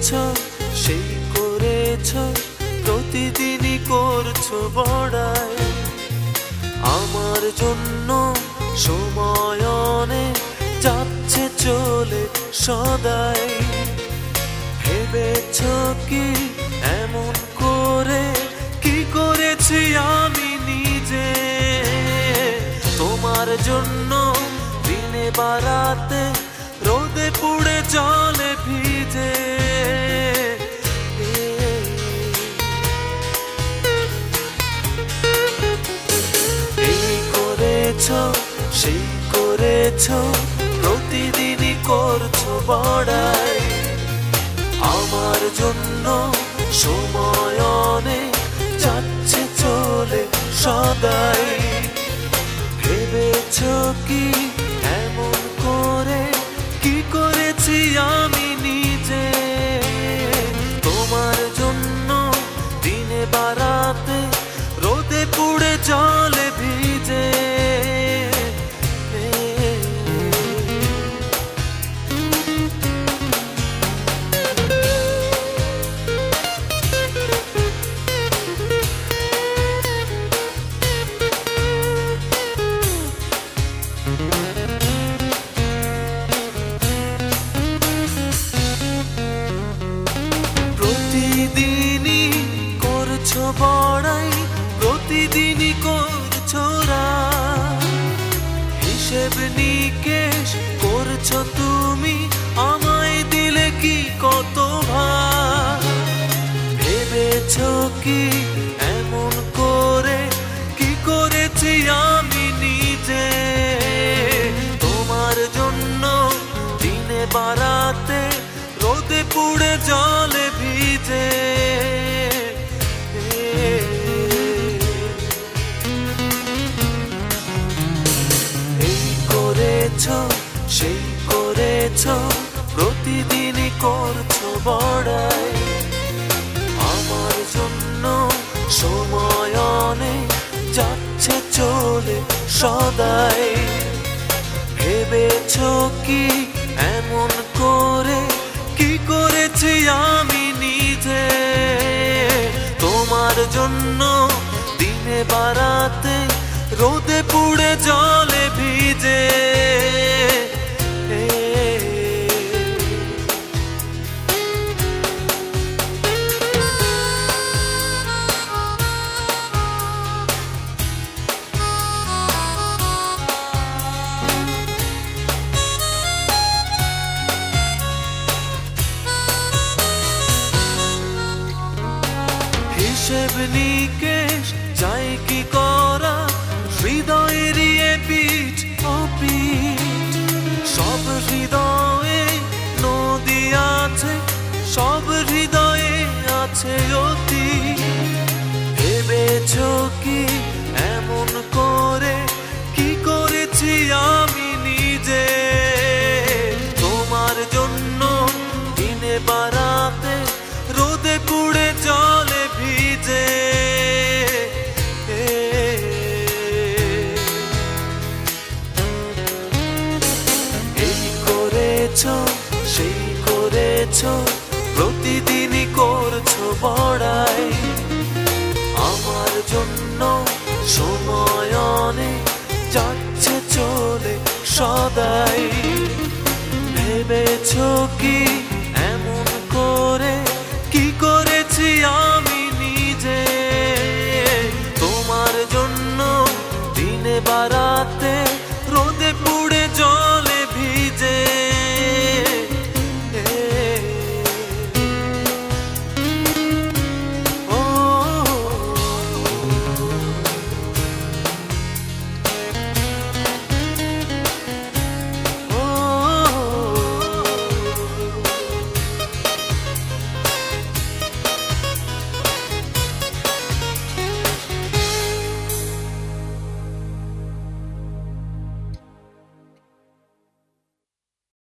সেই করেছ, প্রতিদিনই করছো বড়াই। আমার জন্য সময় অনেক যাচ্ছে চলে সদাই। ভেবেছ কি এমন করে, কি করেছি আমি নিজে? তোমার জন্য দিনে বারাতে, রোদে পুড়ে জলে ভিজে। এই করেছ, সেই করেছ, প্রতিদিনই করছো বড়াই। আমার জন্য সময় অনেক যাচ্ছে চলে সদাই। ভেবেছ কি এমন করে, কি করেছি আমি নিজে? তোমার জন্য দিনে বারাতে, রোদে পুড়ে জলে ভিজে। প্রতিদিনই করছো বড়াই, প্রতিদিনই করছো রাত। হিসেব নিকেশ করছো তুমি, আমায় দিলে কি কত ভার। ভেবেছ কি এমন করে, কি করেছি আমি নিজে? তোমার জন্য দিনে বারাতে, রোদে পুড়ে জলে ভিজে। এই করেছ, সেই করেছ, প্রতিদিনই করছো বড়াই। আমার জন্য সময় অনেক যাচ্ছে চলে সদাই। ভেবেছ কি এমন করে, কি করেছি আমি নিজে? তোমার জন্য দিনে বারাতে, রোদে পুড়ে জলে ভিজে। হিসেব নিকেশ যাই কি করা, হৃদয়ের পিঠ অপিঠ। সব হৃদয়ে নদী আছে, সব হৃদয়ে আছে অতি। ভেবেছ কি এমন করে, কি করেছি আমি নিজে? তোমার জন্য দিনে বারাতে, রোদে পুড়ে জলে ভিজে। এই করেছ, সেই করেছ, প্রতিদিনই করছো বড়াই। আমার জন্য সময় অনেক যাচ্ছে চলে সদাই। ভেবেছ কি